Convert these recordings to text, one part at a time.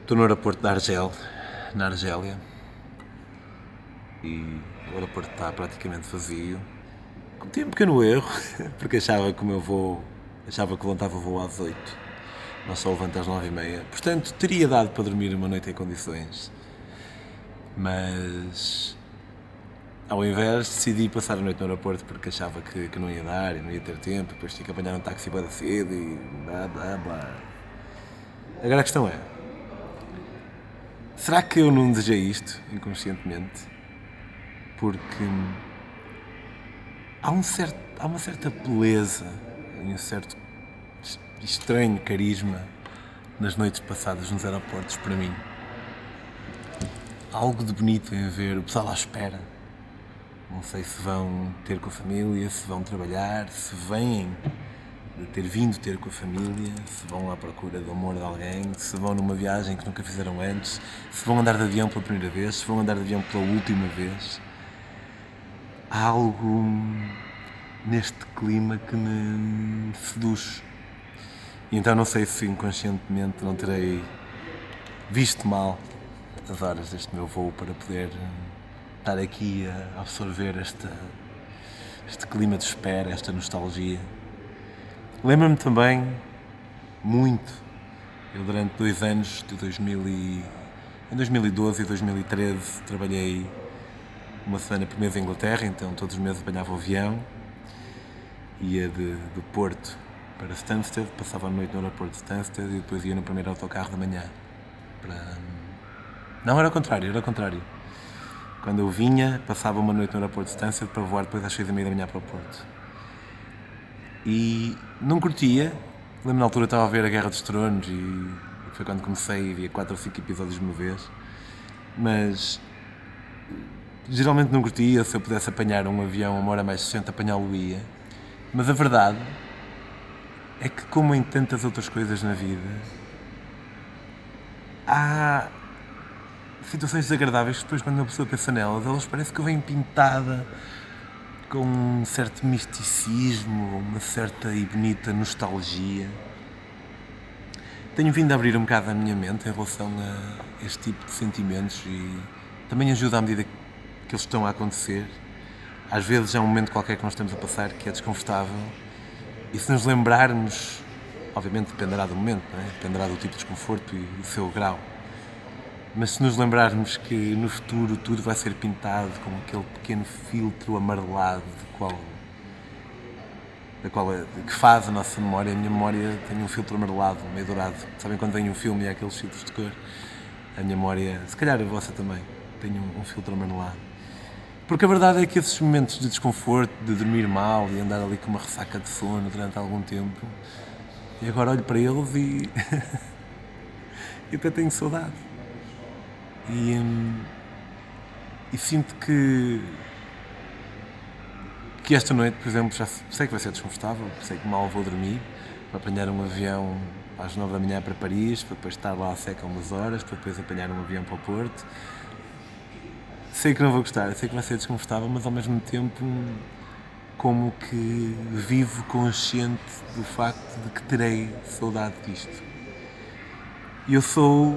Estou no aeroporto de Argel, na Argélia, e o aeroporto está praticamente vazio. Cometi um pequeno erro, porque achava que levantava o voo às 8, não só levanta às 9h30. Portanto, teria dado para dormir uma noite em condições. Mas, ao invés, decidi passar a noite no aeroporto porque achava que não ia dar e não ia ter tempo. Depois tinha que apanhar um táxi para cedo e blá blá blá. Agora a questão é: será que eu não desejei isto inconscientemente? Porque há uma certa beleza e um certo estranho carisma nas noites passadas nos aeroportos para mim. Há algo de bonito em ver o pessoal à espera. Não sei se vão ter com a família, se vão trabalhar, se vêm de ter vindo ter com a família, se vão à procura do amor de alguém, se vão numa viagem que nunca fizeram antes, se vão andar de avião pela primeira vez, se vão andar de avião pela última vez. Há algo neste clima que me seduz. E então não sei se inconscientemente não terei visto mal as horas deste meu voo para poder estar aqui a absorver este clima de espera, esta nostalgia. Lembro-me também muito, eu durante 2 anos, em 2012 e 2013, trabalhei uma semana por mês em Inglaterra, então todos os meses apanhava o avião, ia do Porto para Stansted, passava a noite no aeroporto de Stansted e depois ia no primeiro autocarro da manhã. Não, era o contrário. Quando eu vinha, passava uma noite no aeroporto de Stansted para voar depois às 6h30 da manhã para o Porto. E não curtia. Lembro na altura estava a ver a Guerra dos Tronos e foi quando comecei e via 4 ou 5 episódios de uma vez. Mas geralmente não curtia. Se eu pudesse apanhar um avião uma hora mais 60, apanhá-lo ia. Mas a verdade é que, como em tantas outras coisas na vida, há situações desagradáveis que depois, quando uma pessoa pensa nelas parece que vem pintada com um certo misticismo, uma certa e bonita nostalgia. Tenho vindo a abrir um bocado a minha mente em relação a este tipo de sentimentos e também ajuda à medida que eles estão a acontecer. Às vezes há um momento qualquer que nós estamos a passar que é desconfortável e se nos lembrarmos, obviamente dependerá do momento, não é? Dependerá do tipo de desconforto e do seu grau. Mas se nos lembrarmos que no futuro tudo vai ser pintado com aquele pequeno filtro amarelado que faz a nossa memória, a minha memória tem um filtro amarelado, meio dourado. Sabem quando vem um filme e há aqueles filtros de cor? A minha memória, se calhar a vossa também, tem um filtro amarelado. Porque a verdade é que esses momentos de desconforto, de dormir mal e andar ali com uma ressaca de sono durante algum tempo, e agora olho para eles e eu até tenho saudade. E sinto que esta noite, por exemplo, já sei que vai ser desconfortável, sei que mal vou dormir, para apanhar um avião às 9 da manhã para Paris, para depois estar lá a seca umas horas, para depois apanhar um avião para o Porto. Sei que não vou gostar, sei que vai ser desconfortável, mas ao mesmo tempo como que vivo consciente do facto de que terei saudade disto. E eu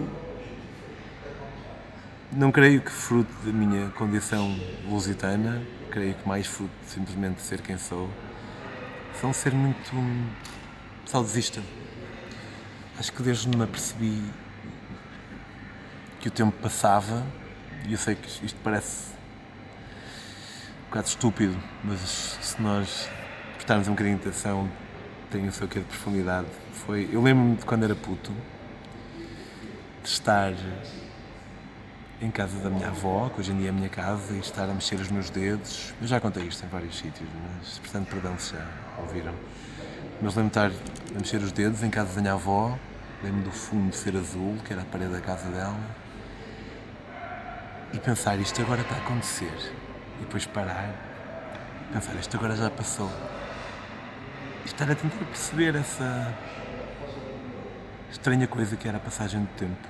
não creio que fruto da minha condição lusitana, creio que mais fruto de simplesmente ser quem sou, são ser muito saudosista. Acho que desde que me apercebi que o tempo passava, e eu sei que isto parece um bocado estúpido, mas se nós prestarmos um bocadinho de atenção, tem o seu quê de profundidade. Eu lembro-me de quando era puto, de estar em casa da minha avó, que hoje em dia é a minha casa, e estar a mexer os meus dedos. Eu já contei isto em vários sítios, mas portanto, perdão se já ouviram. Mas lembro-me de estar a mexer os dedos em casa da minha avó, lembro-me do fundo ser azul, que era a parede da casa dela, e pensar, isto agora está a acontecer. E depois parar, e pensar, isto agora já passou. E estar a tentar perceber essa estranha coisa que era a passagem do tempo.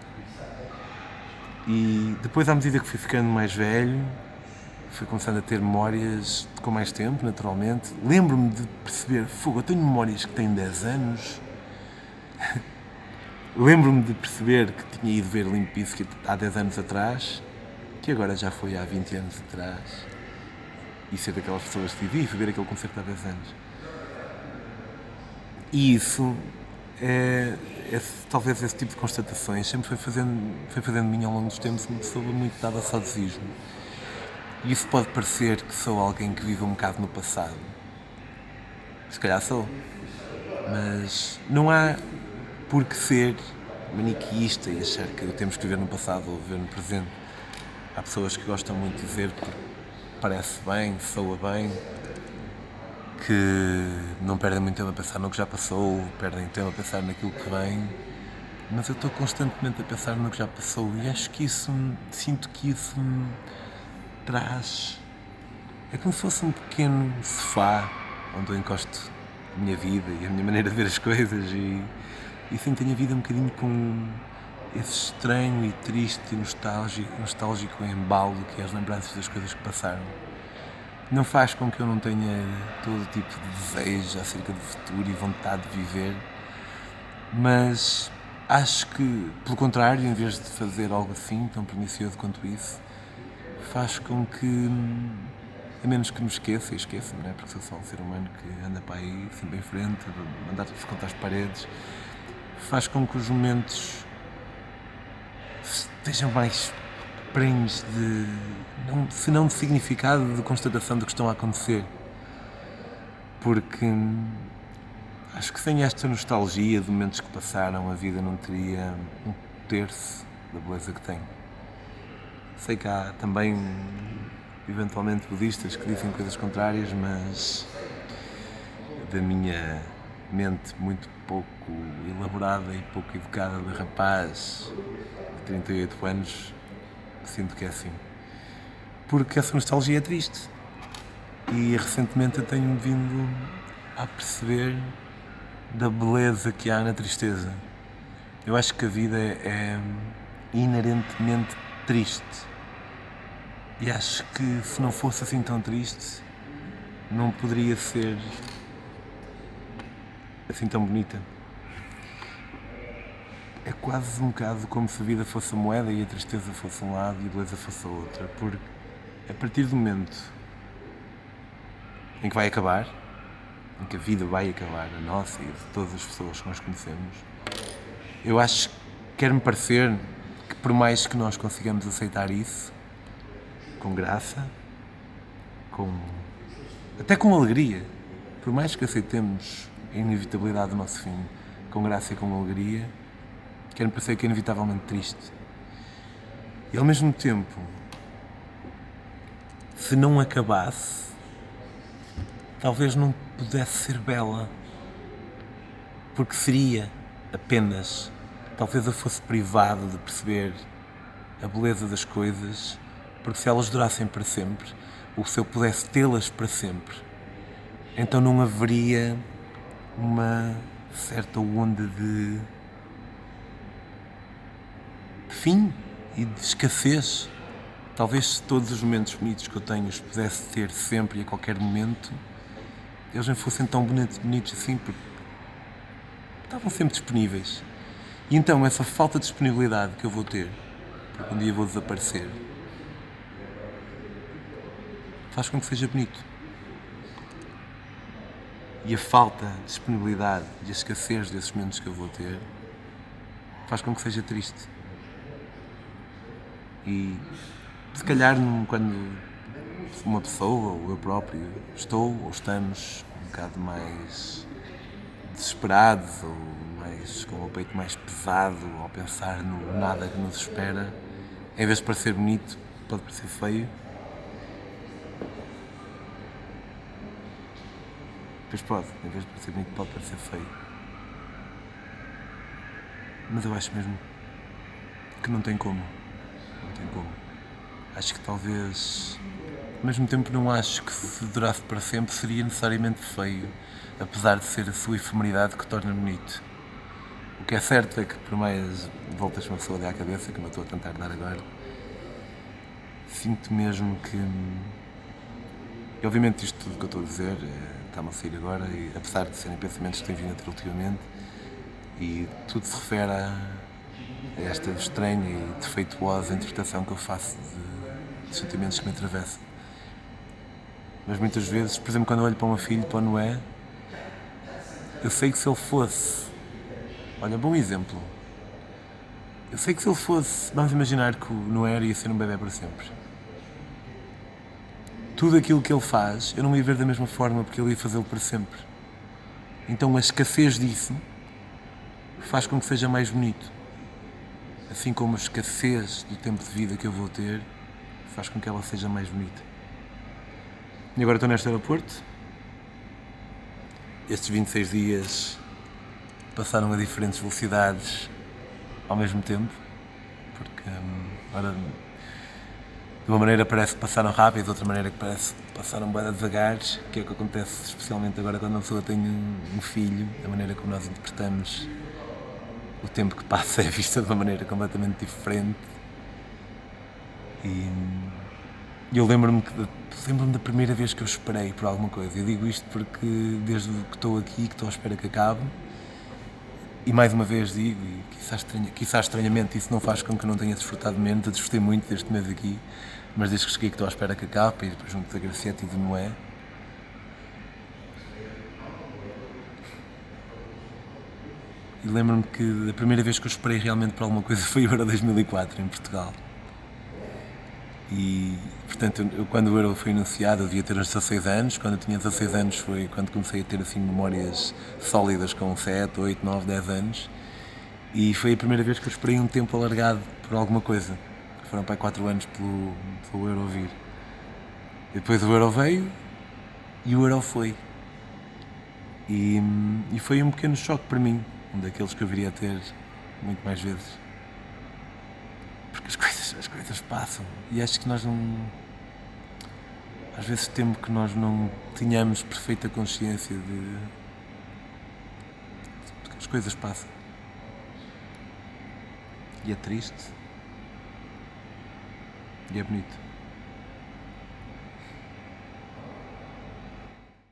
E depois, à medida que fui ficando mais velho, fui começando a ter memórias com mais tempo, naturalmente. Lembro-me de perceber, eu tenho memórias que têm 10 anos. Lembro-me de perceber que tinha ido ver Limp Bizkit há 10 anos atrás, que agora já foi há 20 anos atrás, e ser daquelas pessoas que fui ver aquele concerto há 10 anos. E isso, talvez esse tipo de constatações, sempre foi fazendo de mim ao longo dos tempos uma pessoa muito dada ao saudosismo. E isso pode parecer que sou alguém que vive um bocado no passado. Se calhar sou. Mas não há por que ser maniqueísta e achar que temos que viver no passado ou viver no presente. Há pessoas que gostam muito de dizer que parece bem, soa bem, que não perdem muito tempo a pensar no que já passou, perdem tempo a pensar naquilo que vem, mas eu estou constantemente a pensar no que já passou e acho que sinto que isso me traz, é como se fosse um pequeno sofá onde eu encosto a minha vida e a minha maneira de ver as coisas e sinto a minha vida um bocadinho com esse estranho e triste e nostálgico embalo que é as lembranças das coisas que passaram. Não faz com que eu não tenha todo tipo de desejo acerca do futuro e vontade de viver, mas acho que, pelo contrário, em vez de fazer algo assim, tão pernicioso quanto isso, faz com que, a menos que me esqueça-me, não é? Porque sou só um ser humano que anda para aí, sempre em frente, andar-se contra as paredes, faz com que os momentos estejam mais prenhes se não de significado, de constatação do que estão a acontecer. Porque acho que sem esta nostalgia de momentos que passaram, a vida não teria um terço da beleza que tem. Sei que há também, eventualmente, budistas que dizem coisas contrárias, mas da minha mente muito pouco elaborada e pouco educada de rapaz de 38 anos, sinto que é assim. Porque essa nostalgia é triste. E recentemente eu tenho vindo a perceber da beleza que há na tristeza. Eu acho que a vida é inerentemente triste. E acho que se não fosse assim tão triste, não poderia ser assim tão bonita. É quase um bocado como se a vida fosse a moeda e a tristeza fosse um lado e a beleza fosse a outra. Porque a partir do momento em que vai acabar, em que a vida vai acabar, a nossa e de todas as pessoas que nós conhecemos, eu acho que quer-me parecer que por mais que nós consigamos aceitar isso, com graça, até com alegria, por mais que aceitemos a inevitabilidade do nosso fim, com graça e com alegria, quer-me parecer que é inevitavelmente triste. E ao mesmo tempo, se não acabasse, talvez não pudesse ser bela, porque seria apenas, talvez eu fosse privado de perceber a beleza das coisas, porque se elas durassem para sempre, ou se eu pudesse tê-las para sempre, então não haveria uma certa onda de fim e de escassez. Talvez se todos os momentos bonitos que eu tenho os pudesse ter sempre e a qualquer momento, eles não fossem tão bonitos assim, porque estavam sempre disponíveis. E então essa falta de disponibilidade que eu vou ter, porque um dia vou desaparecer, faz com que seja bonito. E a falta de disponibilidade e a escassez desses momentos que eu vou ter faz com que seja triste. E se calhar quando uma pessoa ou eu próprio estou ou estamos um bocado mais desesperados ou mais, com o peito mais pesado ao pensar no nada que nos espera, em vez de parecer bonito, pode parecer feio. Pois pode, em vez de parecer bonito, pode parecer feio. Mas eu acho mesmo que não tem como. Não tem como. Acho que talvez, ao mesmo tempo, não acho que se durasse para sempre seria necessariamente feio, apesar de ser a sua efemeridade que torna bonito. O que é certo é que, por mais voltas que uma pessoa dê à cabeça, como eu estou a tentar dar agora, sinto mesmo que... E obviamente isto tudo que eu estou a dizer está-me a sair agora, e apesar de serem pensamentos que tenho vindo a ter ultimamente, E tudo se refere a esta estranha e defeituosa interpretação que eu faço de sentimentos que me atravessam. Mas muitas vezes, por exemplo, quando eu olho para o meu filho, para o Noé, eu sei que se ele fosse... Olha, bom exemplo. Eu sei que se ele fosse... Vamos imaginar que o Noé ia ser um bebê para sempre. Tudo aquilo que ele faz, eu não ia ver da mesma forma porque ele ia fazê-lo para sempre. Então a escassez disso faz com que seja mais bonito. Assim como a escassez do tempo de vida que eu vou ter faz com que ela seja mais bonita. E agora estou neste aeroporto. Estes 26 dias passaram a diferentes velocidades ao mesmo tempo, porque agora de uma maneira parece que passaram rápido, de outra maneira que parece que passaram bem devagar, que é o que acontece especialmente agora quando uma pessoa tem um filho, a maneira como nós interpretamos o tempo que passa é vista de uma maneira completamente diferente. E eu lembro-me da primeira vez que eu esperei por alguma coisa. Eu digo isto porque desde que estou aqui, que estou à espera que acabe, e mais uma vez digo, e quizá estranhamente isso não faz com que eu não tenha desfrutado menos. Eu desfrutei muito deste mês aqui, mas desde que cheguei que estou à espera que acabe, e depois junto da Graciete e do Noé. E lembro-me que a primeira vez que eu esperei realmente por alguma coisa foi o Euro 2004 em Portugal. E, portanto, quando o Euro foi anunciado, eu devia ter uns 16 anos. Quando eu tinha 16 anos foi quando comecei a ter assim memórias sólidas com 7, 8, 9, 10 anos. E foi a primeira vez que eu esperei um tempo alargado por alguma coisa. Foram para 4 anos pelo Euro vir. E depois o Euro veio e o Euro foi. E foi um pequeno choque para mim, um daqueles que eu viria a ter muito mais vezes. Porque as coisas passam e acho que nós não... Às vezes temo que nós não tenhamos perfeita consciência de que as coisas passam. E é triste. E é bonito.